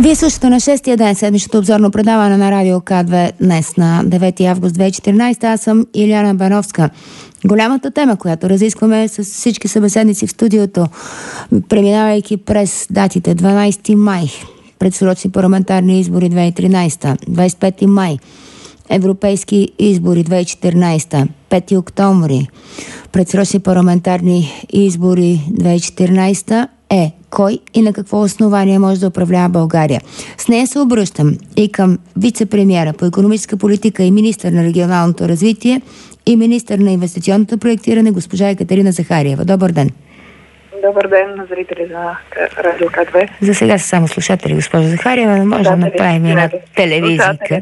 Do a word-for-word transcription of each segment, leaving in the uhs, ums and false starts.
Вие слушате на шестия ден седмичното обзорно предаване на Радио К две днес на девети август две хиляди и четиринадесета. Аз съм Илияна Бановска. Голямата тема, която разискваме с всички събеседници в студиото, преминавайки през датите дванадесети май, предсрочни парламентарни избори две хиляди и тринадесета, двадесет и пети май, европейски избори две хиляди и четиринадесета, пети октомври, предсрочни парламентарни избори две хиляди и четиринадесета, е кой и на какво основание може да управлява България. С нея се обръщам и към вице-премиера по икономическа политика и министър на регионалното развитие и министър на инвестиционното проектиране госпожа Екатерина Захариева. Добър ден! Добър ден на зрители на Радио К две. За сега са само слушатели, госпожа Захариева, но може да, да направим една телевизийка.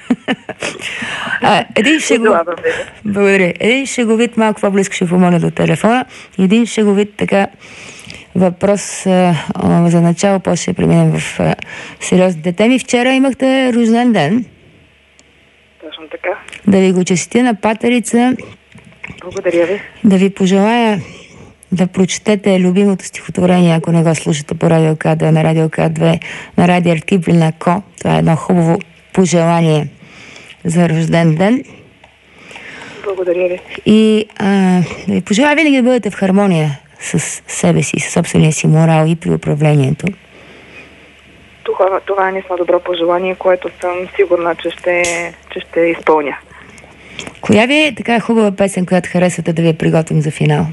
а, един шегов... Благодаря. Един шеговит, малко по-близко ще помоля до телефона. Един шеговит така въпрос а, а, за начало, после ще преминем в а, сериозните теми. Вчера имахте рожден ден. Точно така. Да ви го честитя на патерица. Благодаря ви. Да ви пожелая да прочетете любимото стихотворение, ако не го слушате по Радио К две, на Радио К две, на Радио Артипль на Ко. Това е едно хубаво пожелание за рожден ден. Благодаря ви. И а, да ви пожелая винаги да бъдете в хармония с себе си, с собствения си морал и при управлението. Това, това е наистина добро пожелание, което съм сигурна, че ще, че ще изпълня. Коя ви е така хубава песен, която харесвате да ви я приготвим за финал?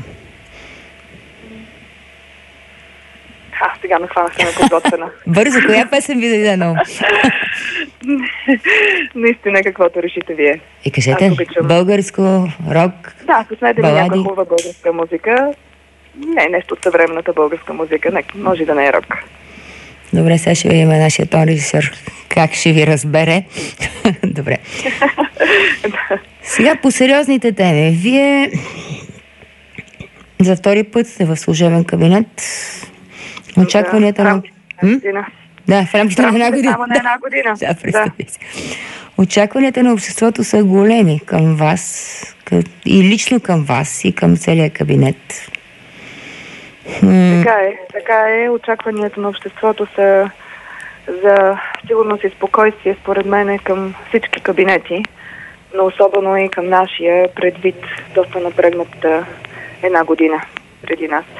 А, сега ме хванахте на подготвена. Бързо, коя песен ви дойде на ум? Наистина, каквото решите вие. И кажете, българско, рок, да, пуснете ми балади? някаква хубава българска музика. Не, нещо от съвременната българска музика. Не, може да не е рок. Добре, сега ще видим нашия тон режисьор как ще ви разбере. Добре. Сега по сериозните теми. Вие за втори път сте в служебен кабинет. Очакванията да, на... година. Да, в рамките на една година. Само на една година. Да, представи си. Очакванията на обществото са големи към вас, и лично към вас, и към целия кабинет. М- така е, така е. Очакванията на обществото са за сигурност и спокойствие, според мен, към всички кабинети, но особено и към нашия, предвид доста напрегната една година преди нас.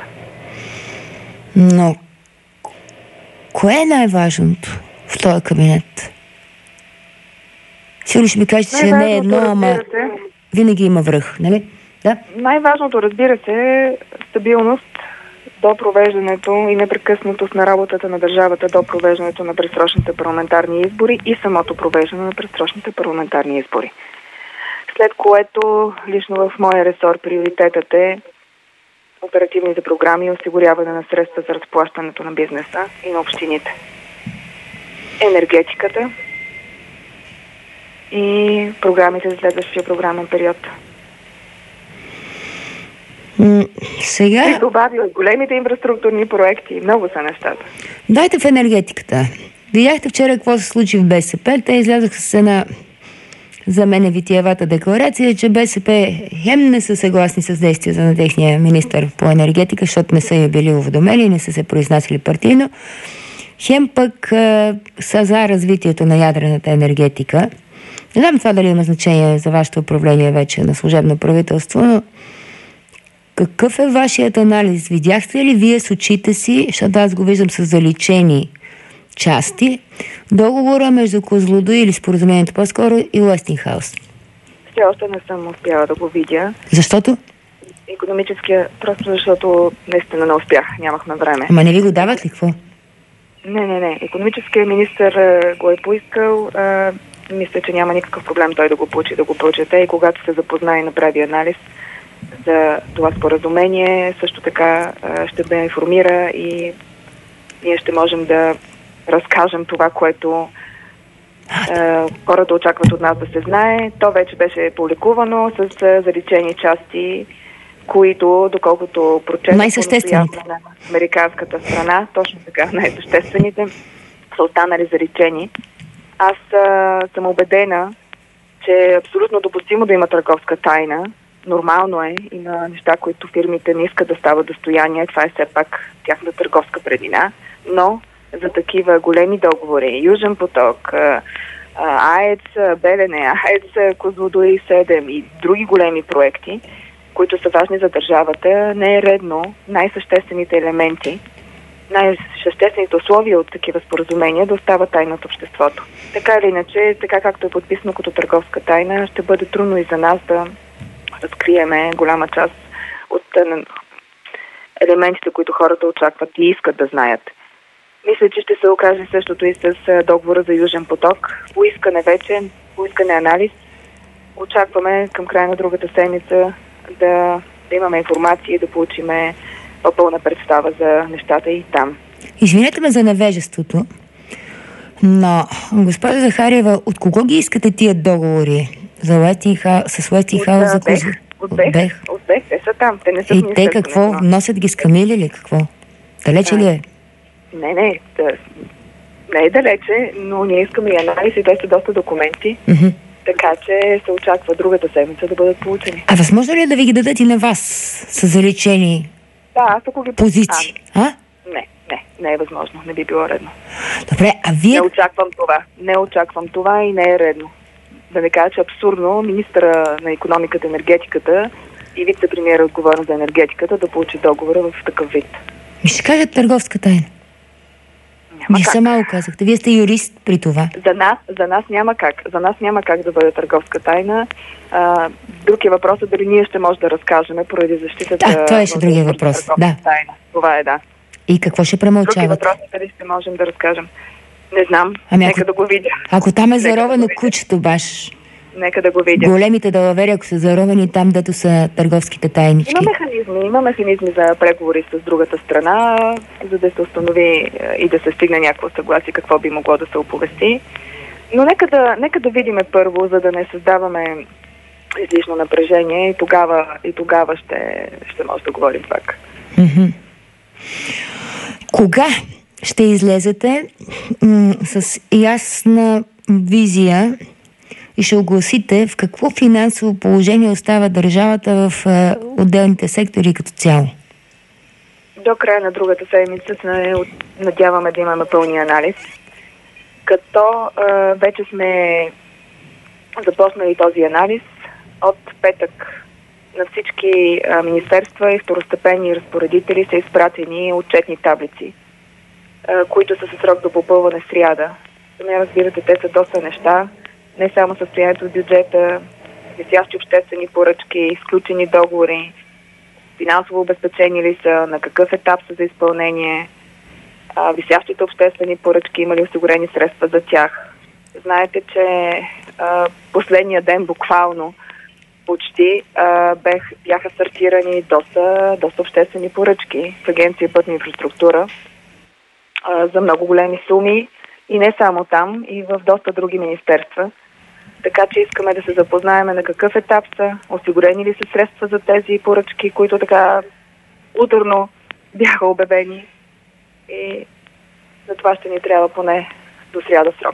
Но кое е най-важното в този кабинет? Сигурно ще ми кажете, че не е едно, ама винаги има връх, нали? Да? Най-важното, разбира се, е стабилност до провеждането и непрекъснатост на работата на държавата до провеждането на предсрочните парламентарни избори и самото провеждане на предсрочните парламентарни избори. След което, лично в моя ресор, приоритетът е оперативните програми и осигуряване на средства за разплащането на бизнеса и на общините. Енергетиката и програмите за следващия програмен период. М- сега... И добавя големите инфраструктурни проекти. Много са нещата. Дайте в енергетиката. Видяхте вчера какво се случи в БСП. Те излязоха с една, за мен, витиевата декларация, че БСП хем не са съгласни с действията на техния министър по енергетика, защото не са я били уведомени, не са се произнасяли партийно. Хем пък а, са за развитието на ядрената енергетика. Не знам това дали има значение за вашето управление вече на служебно правителство, но какъв е вашият анализ? Видяхте ли вие с очите си, защото аз го виждам с заличени части, договора между Козлодуй или споразумението по-скоро и Уестингхаус? Все още не съм успяла да го видя. Защото? Икономическия, просто защото наистина не успях, нямахме време. Ама не ви го дават ли, какво? Не, не, не. Икономическият министър а, го е поискал. А, мисля, че няма никакъв проблем той да го получи, да го прочете и когато се запознае и направи анализ за това споразумение, също така а, ще ме информира и ние ще можем да разкажем това, което а, хората очакват от нас да се знае. То вече беше публикувано с а, заличени части, които, доколкото прочетох най-съществените на американската страна, точно така, най-съществените, са останали заличени. Аз а, съм убедена, че е абсолютно допустимо да има търговска тайна. Нормално е. Има неща, които фирмите не искат да стават достояние. Това е все пак тяхна търговска предина. Но за такива големи договори, Южен поток, АЕЦ Белене, АЕЦ Козлодуй седем и други големи проекти, които са важни за държавата, не е редно най-съществените елементи, най-съществените условия от такива споразумения да остават тайна от обществото. Така или иначе, така както е подписано като търговска тайна, ще бъде трудно и за нас да разкриеме голяма част от елементите, които хората очакват и искат да знаят. Мисля, че ще се окаже същото и с договора за Южен поток. Поискане вече, поискане анализ. Очакваме към края на другата седмица да, да имаме информация и да получиме по-пълна представа за нещата и там. Извинете ме за невежеството, но госпожа Захариева, от кого ги искате тия договори? За Westinghouse, с Westinghouse за Козлодуй? От БЕХ. От БЕХ. Те са там. Те не са. И те какво? Носят ги с камили или какво? Далече ли е? Не, не. Да, не е далече, но ние искаме и анализ и те са доста документи. Mm-hmm. Така че се очаква другата седмица да бъдат получени. А възможно ли е да ви ги дадат и на вас с заличени да, аз ако ги... позиции? А, а? Не, не. Не е възможно. Не би било редно. Добре, а вие... Не очаквам това. Не очаквам това и не е редно. Да не кажа, че абсурдно министъра на икономиката и енергетиката и вице-премиера отговорен за енергетиката да получи договора в такъв вид. Ми ще кажат търговска тайна. Вие сама казахте. Вие сте юрист при това. За нас, за нас няма как. За нас няма как да бъде търговска тайна. А, друг е въпросът дали ние ще може да разкажем поради защитата... Да, това е другия въпрос. Да. Тайна. Това е, да. И какво ще премълчавате? Други въпрос е дали ще можем да разкажем. Не знам. Ами Нека ако, да го видя. Ако там е заровено да кучето баш... Нека да го видя. Големите далавери, ако са заровени там, дето са търговските тайнички. Има механизми, има механизми за преговори с другата страна, за да се установи и да се стигне някакво съгласие какво би могло да се оповести. Но нека да, нека да видиме първо, за да не създаваме излишно напрежение и тогава, и тогава ще, ще може да говорим пак. Mm-hmm. Кога ще излезете м- с ясна визия и ще огласите в какво финансово положение остава държавата в е, отделните сектори като цяло? До края на другата седмица се надяваме да имаме пълния анализ. Като е, вече сме започнали този анализ, от петък на всички е, министерства и второстепенни разпоредители са изпратени отчетни таблици, е, които са със срок до попълване сряда. Сами разбирате, те са доста неща. Не само състоянието в бюджета, висящи обществени поръчки, изключени договори, финансово обезпечени ли са, на какъв етап са за изпълнение, а, висящите обществени поръчки, има ли осигурени средства за тях. Знаете, че а, последния ден буквално почти а, бех, бяха стартирани доста, доста обществени поръчки в Агенция Пътна инфраструктура а, за много големи суми и не само там, и в доста други министерства. Така че искаме да се запознаем на какъв етап са, осигурени ли са средства за тези поръчки, които така ударно бяха обявени. И за това ще ни трябва поне до сряда срок.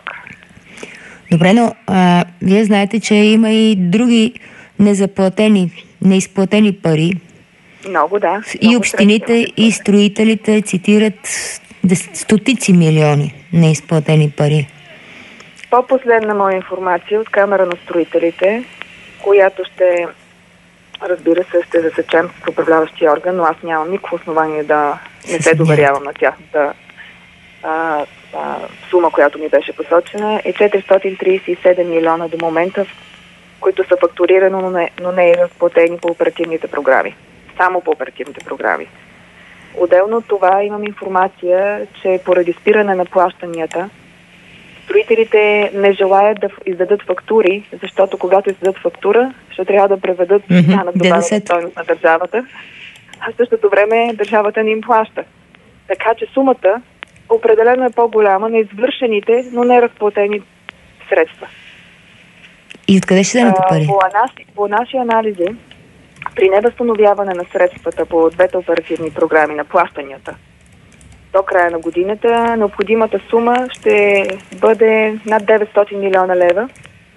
Добре, но а, вие знаете, че има и други незаплатени, неизплатени пари. Много, да. И много общините, средства. И строителите цитират стотици милиони неизплатени пари. По-последна моя информация от Камера на строителите, която ще, разбира се, ще засечем с управляващия орган, но аз нямам никакво основание да не се доверявам на тяхната а, а, сума, която ми беше посочена, е четиристотин тридесет и седем милиона до момента, които са фактурирани, но не, но не е разплатени по оперативните програми. Само по оперативните програми. Отделно от това имам информация, че поради спиране на плащанията, строителите не желаят да издадат фактури, защото когато издадат фактура, ще трябва да преведат mm-hmm. на добавена стойност на държавата, а в същото време държавата не им плаща. Така че сумата определено е по-голяма на извършените, но не разплатени средства. И откъде ще дадете пари? По, наши, по наши анализи, при невъзстановяване на средствата по двете оперативни програми на плащанията, до края на годината необходимата сума ще бъде над деветстотин милиона лева.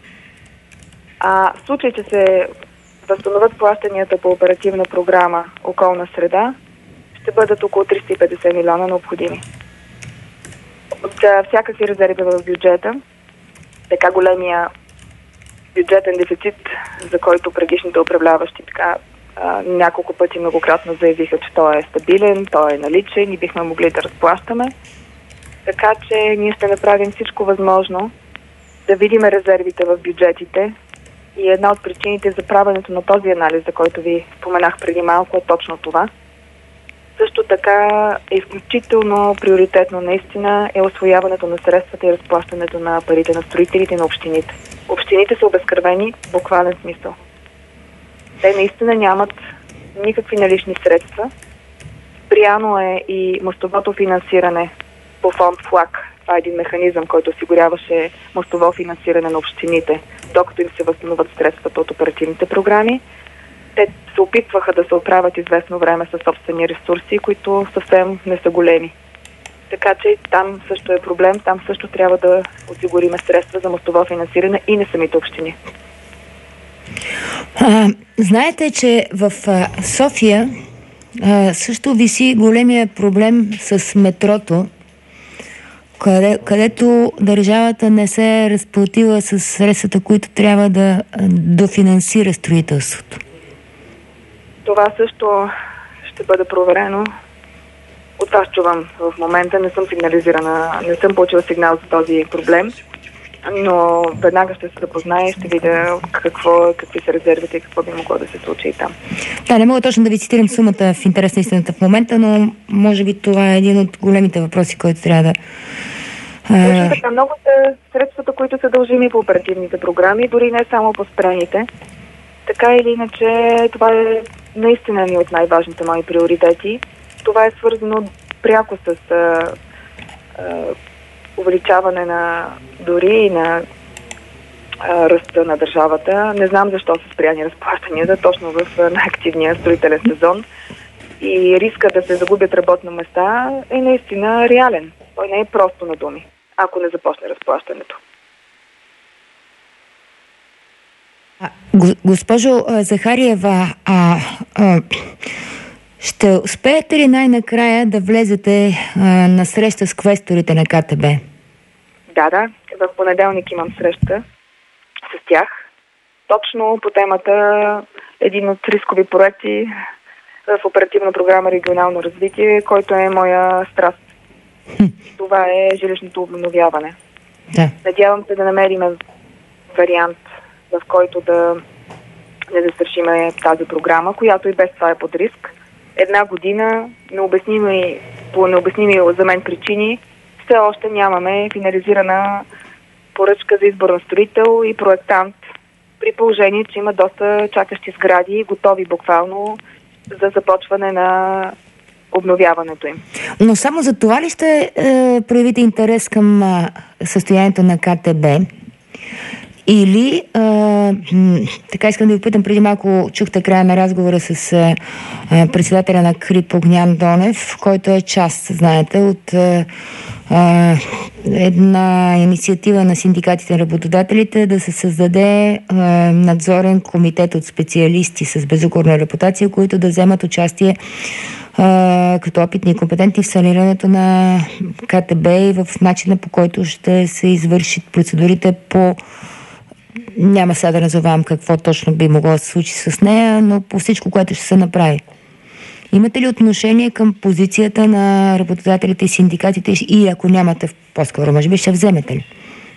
А в случай, че се възстановят плащанията по оперативна програма Околна среда, ще бъдат около триста и петдесет милиона необходими. от а, всякакви резерви в бюджета. Така големия бюджетен дефицит, за който предишните управляващи така а, няколко пъти многократно заявиха, че той е стабилен, той е наличен и бихме могли да разплащаме. Така че ние ще направим всичко възможно да видим резервите в бюджетите и една от причините за правенето на този анализ, за който ви споменах преди малко, е точно това. Също така е изключително приоритетно наистина е усвояването на средствата и разплащането на парите на строителите и на общините. Общините са обезкървени в буквален смисъл. Те наистина нямат никакви налични средства. Спряно е и мостовото финансиране по фонд ФЛАГ. Това е един механизъм, който осигуряваше мостово финансиране на общините, докато им се възстановят средствата от оперативните програми. Те се опитваха да се оправят известно време със собствени ресурси, които съвсем не са големи. Така че там също е проблем, там също трябва да осигуриме средства за мостово финансиране и на самите общини. А, знаете, че в а, София а, също виси големия проблем с метрото, къде, където държавата не се е разплатила с средствата, които трябва да дофинансира строителството. Това също ще бъде проверено. От вас чувам в момента, не съм сигнализирана, не съм получила сигнал за този проблем, но веднага ще се запозная и ще видя какво, какви са резервите и какво би могло да се случи и там. Да, не мога точно да ви цитирам сумата в интерес на истината в момента, но може би това е един от големите въпроси, който трябва да... Точно така, много са средствата, които са дължими по оперативните програми, дори не само по спрените. Така или иначе, това е наистина ни от най-важните мои приоритети. Това е свързано пряко с а, а, увеличаване на дори и на а, ръста на държавата. Не знам защо са спряни разплащанията точно в най-активния строителен сезон. И риска да се загубят работни места е наистина реален. Той не е просто на думи, ако не започне разплащането. Госпожо Захариева, а, а, ще успеете ли най-накрая да влезете а, на среща с квесторите на КТБ? Да, да. В понеделник имам среща с тях. Точно по темата един от рискови проекти в оперативна програма регионално развитие, който е моя страст. Това е жилищното обновяване. Да. Надявам се да намерим вариант, в който да не застрашиме тази програма, която и без това е под риск. Една година, необясними, по необясними за мен причини, все още нямаме финализирана поръчка за избор на строител и проектант, при положение, че има доста чакащи сгради, готови буквално за започване на обновяването им. Но само за това ли ще е, проявите интерес към е, състоянието на КТБ? Или, а, м- така искам да ви питам, преди малко чухте края на разговора с а, председателя на КРИП Огнян Донев, който е част, знаете, от а, а, една инициатива на синдикатите и работодателите да се създаде а, надзорен комитет от специалисти с безукорна репутация, които да вземат участие а, като опитни и компетентни в санирането на КТБ и в начина, по който ще се извършат процедурите по... Няма сега да назовавам какво точно би могло да се случи с нея, но по всичко, което ще се направи. Имате ли отношение към позицията на работодателите и синдикатите и ако нямате, по-скоро, може би ще вземете ли?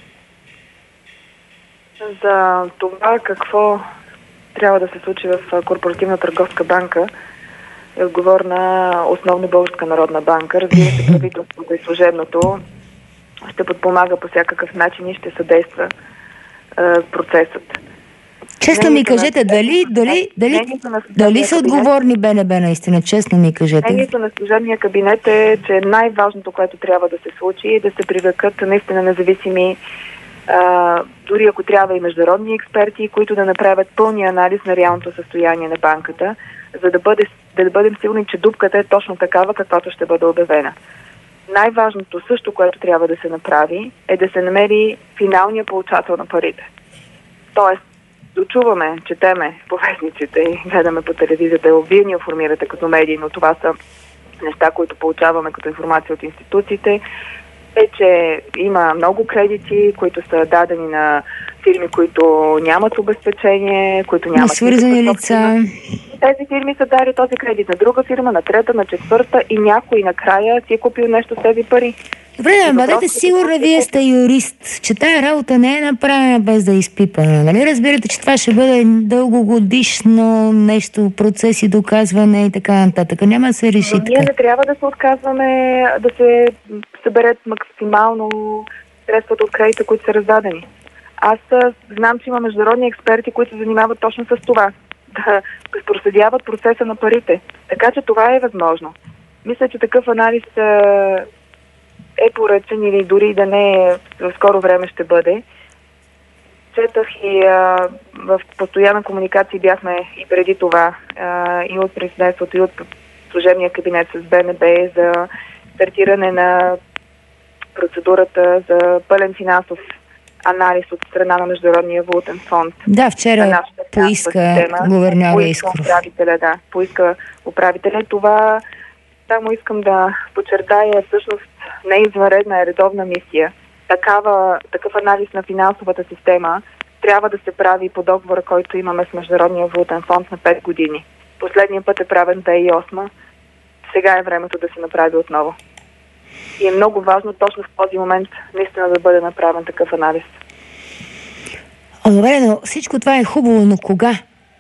За това какво трябва да се случи в Корпоративна търговска банка е отговорна основно Българска народна банка. Разбира се, правителството и служебното ще подпомага по всякакъв начин и ще съдейства процесът. Честно ми кажете, дали, дали, дали, дали са отговорни БНБ наистина? Честно ми кажете. Мнението на служебния кабинет е, че най-важното, което трябва да се случи, е да се привлекат наистина независими, а, дори ако трябва и международни експерти, които да направят пълния анализ на реалното състояние на банката, за да, бъде, да бъдем сигурни, че дупката е точно такава, каквато ще бъде обявена. Най-важното също, което трябва да се направи, е да се намери финалния получател на парите. Тоест, дочуваме, четеме по вестниците и гледаме по телевизията, вие ни информирате като медии, но това са неща, които получаваме като информация от институциите. Вече има много кредити, които са дадени на фирми, които нямат обезпечение, които нямат... На свързани лица. Тези фирми са дали този кредит на друга фирма, на трета, на четвърта и някой накрая си е купил нещо с тези пари. Добре, да, бъдете сигурна, вие сте юрист, че тая работа не е направена без да е изпипана. Нали разбирате, че това ще бъде дългогодишно нещо, процеси, доказване и така нататък. Няма да се реши. Но ние не трябва да се отказваме да се съберат максимално средствата от кредита, които са раздадени. Аз знам, че има международни експерти, които се занимават точно с това. Да проследяват процеса на парите. Така че това е възможно. Мисля, че такъв анализ е поръчен или дори да не е, в скоро време ще бъде. Четах и а, в постоянна комуникация бяхме и преди това а, и от президентството, и от служебния кабинет с Б Н Б за стартиране на процедурата за пълен финансов анализ от страна на Международния валутен фонд. Да, вчера поиска гуверньора Искров. Управителя, да, поиска управителя. Това само искам да подчертая, всъщност не е извънредна, е редовна мисия. Такава, такъв анализ на финансовата система трябва да се прави по договора, който имаме с Международния валутен фонд на пет години. Последния път е правен две хиляди и осма. Сега е времето да се направи отново. И е много важно точно в този момент наистина да бъде направен такъв анализ. О, добре, но всичко това е хубаво, но кога?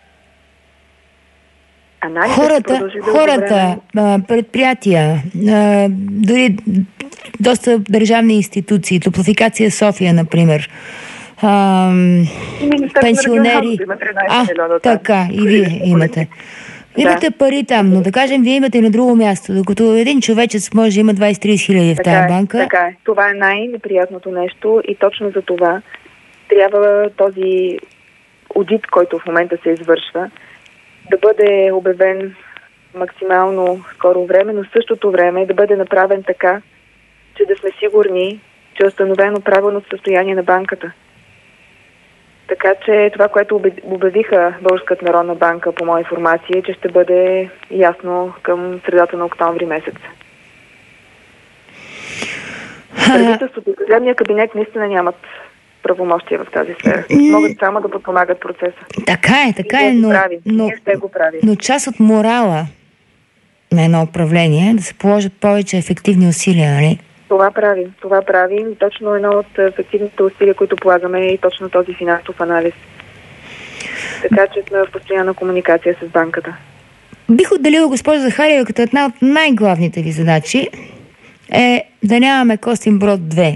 Анализът хората, хората предприятия, дори доста държавни институции, Топлофикация София, например, а, пенсионери. А, така, и вие имате. Имате да. пари там, но да кажем, вие имате на друго място, докато един човечец може да има двайсет-трийсет хиляди в тази банка. Така е. Това е най-неприятното нещо и точно за това трябва този одит, който в момента се извършва, да бъде обявен максимално скоро време, но в същото време да бъде направен така, че да сме сигурни, че е установено правилното състояние на банката. Така че това, което обявиха Българската народна банка, по моя информация, е, че ще бъде ясно към средата на октомври месец. Правителството и служебния кабинет наистина нямат правомощия в тази сфера. Могат само да подпомагат процеса. Така е, така е, но, но, но част от морала на едно управление е да се положат повече ефективни усилия, нали? Това правим. Това правим. Точно едно от ефективните усилия, които полагаме, е и точно този финансов анализ. Така че сме в постоянна комуникация с банката. Бих отделила, госпожа Захариева, като една от най-главните ви задачи е да нямаме Костинброд две.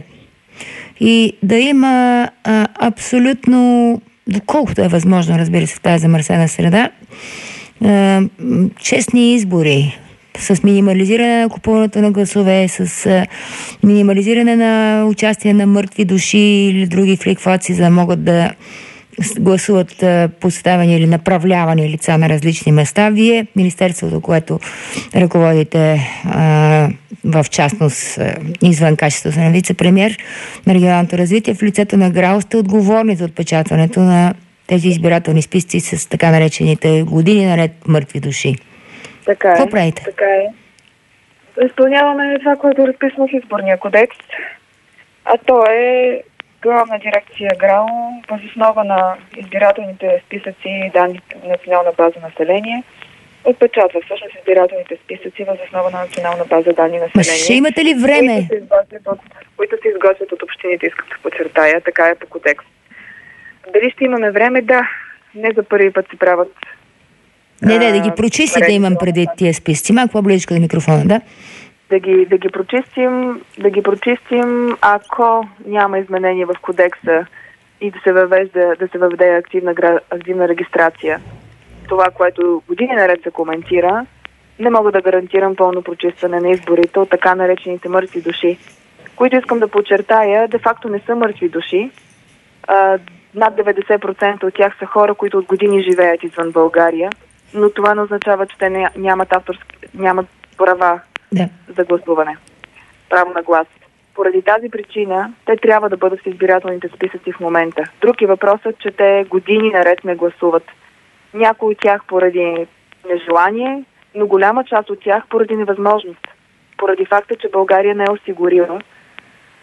И да има а, абсолютно, доколкото е възможно, разбира се, в тази замърсена среда, а, честни избори, с минимализиране на купуването на гласове, с а, минимализиране на участие на мъртви души или други фликвации, за да могат да гласуват а, поставени или направлявани лица на различни места. Вие, Министерството, което ръководите а, в частност а, извън качеството на вице-премиер на регионалното развитие, в лицето на ГРАО сте отговорни за отпечатването на тези избирателни списъци с така наречените години наред мъртви души. Така е. Какво правите? Така е. Изпълняваме това, което е разписано в изборния кодекс, а то е Главна дирекция ГРАО въз основа на избирателните списъци и данни на национална база население отпечатва всъщност избирателните списъци въз основа на национална база данни население. Ма ще имате ли време? Които се изготвят от, които се изготвят от общините, искам да подчертая, така е по кодекс. Дали ще имаме време? Да. Не за първи път се правят. Не, не, да ги прочисти да имам преди тия списъци. Малко по-близко до микрофона, да? Да ги, да ги прочистим, да ги прочистим, ако няма изменения в кодекса и да се въвежда, да се въведе активна, активна регистрация. Това, което години наред се коментира, не мога да гарантирам пълно прочистване на изборите от така наречените мъртви души, които искам да подчертая, де-факто не са мъртви души. А, над деветдесет процента от тях са хора, които от години живеят извън България, но това не означава, че те нямат авторски, нямат права да. за гласуване. Право на глас. Поради тази причина те трябва да бъдат в избирателните списъци в момента. Друг е въпросът, че те години наред не гласуват. Някои от тях поради нежелание, но голяма част от тях поради невъзможност. Поради факта, че България не е осигурила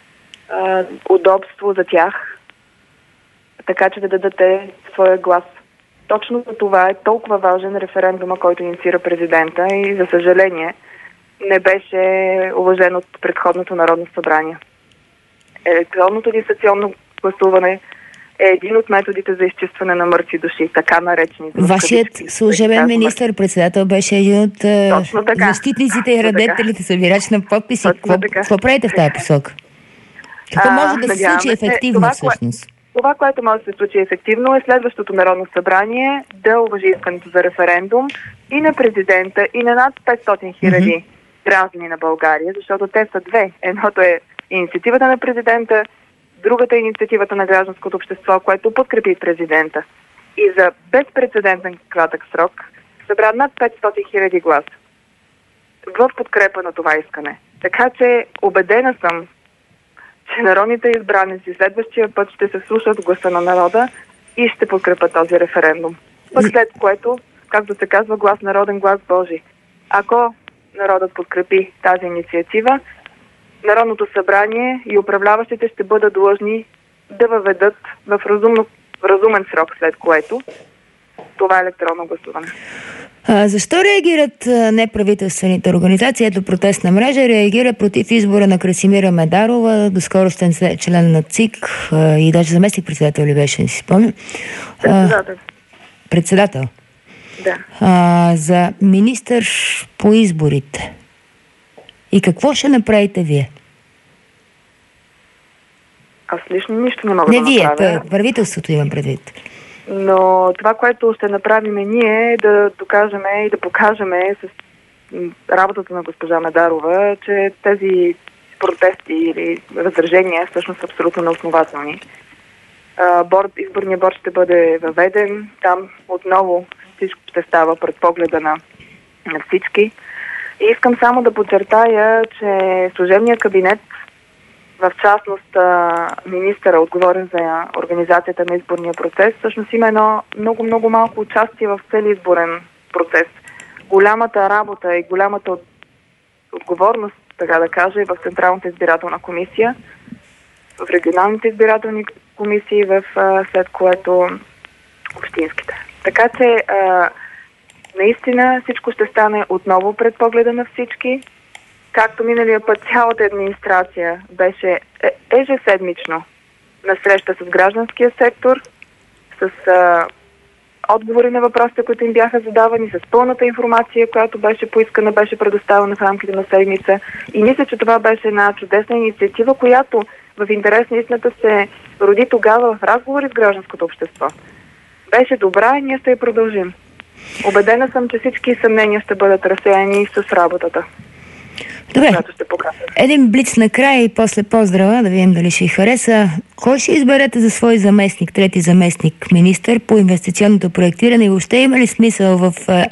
а, удобство за тях, така че да дадете своя глас. Точно за това е толкова важен референдума, който инициира президента и, за съжаление, не беше уважен от предходното Народно събрание. Електронното дистанционно гласуване е един от методите за изчистване на мъртви души, така наречени. Вашият служебен министър-председател беше един от защитниците и радетелите, събирач на подписи. Какво правите в тази посока? Какво а, може да се случи ефективно това, всъщност? Това, което може да се случи ефективно, е следващото Народно събрание да уважи искането за референдум и на президента, и на над петстотин хиляди mm-hmm. граждани на България, защото те са две. Едното е инициативата на президента, другата е инициативата на гражданското общество, което подкрепи президента. И за безпрецедентен кратък срок събра над петстотин хиляди гласа в подкрепа на това искане. Така че убедена съм, че народните избраници следващия път ще се слушат гласа на народа и ще подкрепят този референдум. Пък след което, както се казва, глас народен, глас Божий. Ако народът подкрепи тази инициатива, Народното събрание и управляващите ще бъдат длъжни да въведат в разумно, разумен срок, след което това е електронно гласуване. А, защо реагират неправителствените организации? Ето протестна мрежа реагира против избора на Красимира Медарова, доскоростен член на ЦИК и даже заместник председател ли беше, не си спомням. Председател. Председател. Да. А, за министър по изборите. И какво ще направите вие? Аз лично нищо не мога не да вие, направя. Не вие, правителството имам предвид. Но това, което ще направим ние, е да докажем и да покажем с работата на госпожа Медарова, че тези протести или възражения всъщност са абсолютно неоснователни. Борд, изборният борд ще бъде въведен. Там отново всичко ще става пред погледа на, на всички. И искам само да подчертая, че служебният кабинет, в частност министъра, отговорен за организацията на изборния процес, всъщност има едно много-много малко участие в целия изборен процес. Голямата работа и голямата отговорност, така да кажа, е в Централната избирателна комисия, в регионалните избирателни комисии, в след което общинските. Така че наистина всичко ще стане отново пред погледа на всички. Както миналия път цялата администрация беше ежеседмично на среща с гражданския сектор, с а, отговори на въпросите, които им бяха задавани, с пълната информация, която беше поискана, беше предоставена в рамките на седмица. И мисля, че това беше една чудесна инициатива, която в интерес на истината се роди тогава в разговори с гражданското общество. Беше добра и ние ще я продължим. Убедена съм, че всички съмнения ще бъдат разсеяни с работата. Добре, един блиц накрая и после поздрава, да видим дали ще й хареса. Кой ще изберете за свой заместник, трети заместник министър по инвестиционното проектиране и въобще има ли смисъл в е,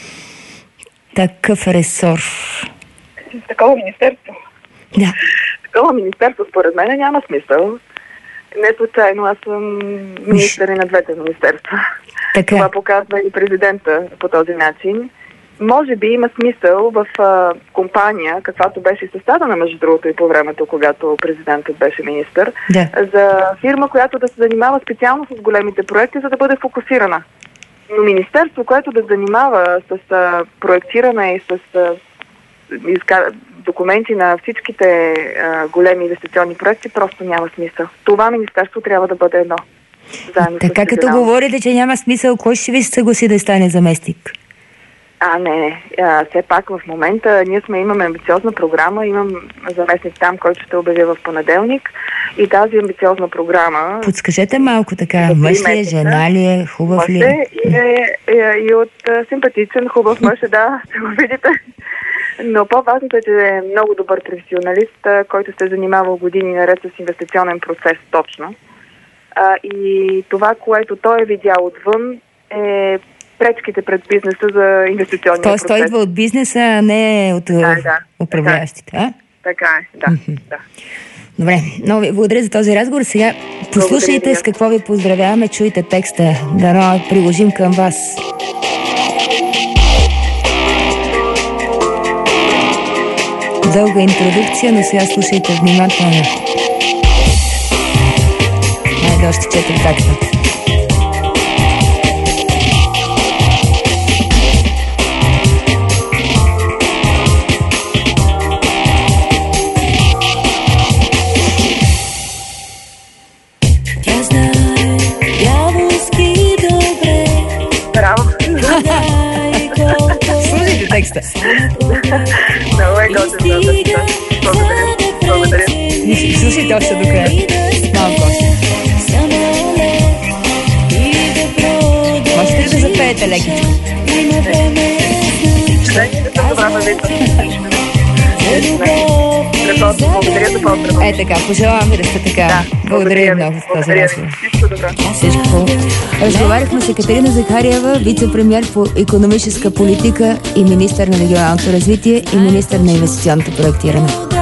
такъв ресор? Такова министерство? Да. Такова министерство според мен няма смисъл. Не случайно аз съм министър и на двете министерства. Така. Това показва и президента по този начин. Може би има смисъл в а, компания, каквато беше създадена между другото и по времето, когато президентът беше министър, да. За фирма, която да се занимава специално с големите проекти, за да бъде фокусирана. Но министерство, което да занимава с а, проектиране и с а, изка... документи на всичките а, големи инвестиционни проекти, просто няма смисъл. Това министерство трябва да бъде едно. Така като говорите, че няма смисъл, кой ще ви се съгласи да стане заместник? А, не, не. А, все пак в момента ние сме, имаме амбициозна програма, имам заместник там, който ще обявя в понеделник и тази амбициозна програма... Подскажете малко така, мъж ли е, жена ли е, хубав ли е? И, е, е, и от а, симпатичен, хубав мъж е, да, ще го видите. Но по-важното е, че е много добър професионалист, а, който се е занимавал години наред с инвестиционен процес точно. А, и това, което той е видял отвън, е пречките пред бизнеса за инвестиционния процес. Тоест той идва от бизнеса, а не от да, да, управляващите, а? Така е, да. Mm-hmm. да. Добре, много ви благодаря за този разговор. Сега послушайте с какво ви поздравяваме, чуйте текста, да приложим към вас. Дълга интродукция, но сега слушайте внимателно. да още четири такта. Слушайте текста. Много е готин, да, да. Благодаря. Благодаря. Слушайте още до края. Малко още. Можете ли да запеете лекичко? Да, не съм добра във Благодаря за по-добро. Е така, пожелавам ви да сте така. Да, благодаря ви много за този разговор. Всичко добро. Всичко хубаво. Разговаряхме с Екатерина Захариева, вице-премиер по икономическа политика и министър на регионалното развитие и министър на инвестиционното проектиране.